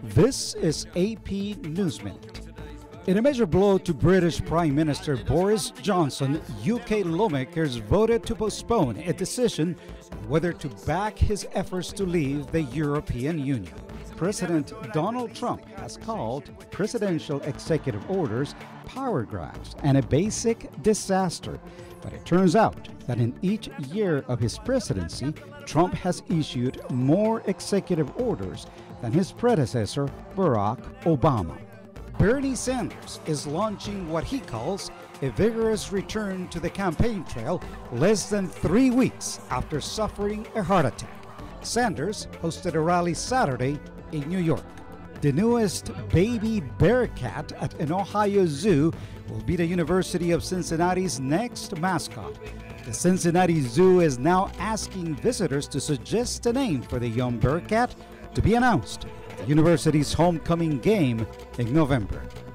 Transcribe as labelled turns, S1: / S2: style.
S1: This is AP Newsminute. In a major blow to British Prime Minister Boris Johnson, UK lawmakers voted to postpone a decision on whether to back his efforts to leave the European Union. President Donald Trump has called presidential executive orders power grabs and a basic disaster. But it turns out that in each year of his presidency, Trump has issued more executive orders than his predecessor, Barack Obama. Bernie Sanders is launching what he calls a vigorous return to the campaign trail less than 3 weeks after suffering a heart attack. Sanders hosted a rally Saturday in New York. The newest baby bear cat at an Ohio zoo will be the University of Cincinnati's next mascot. The Cincinnati Zoo is now asking visitors to suggest a name for the young bear cat to be announced at the university's homecoming game in November.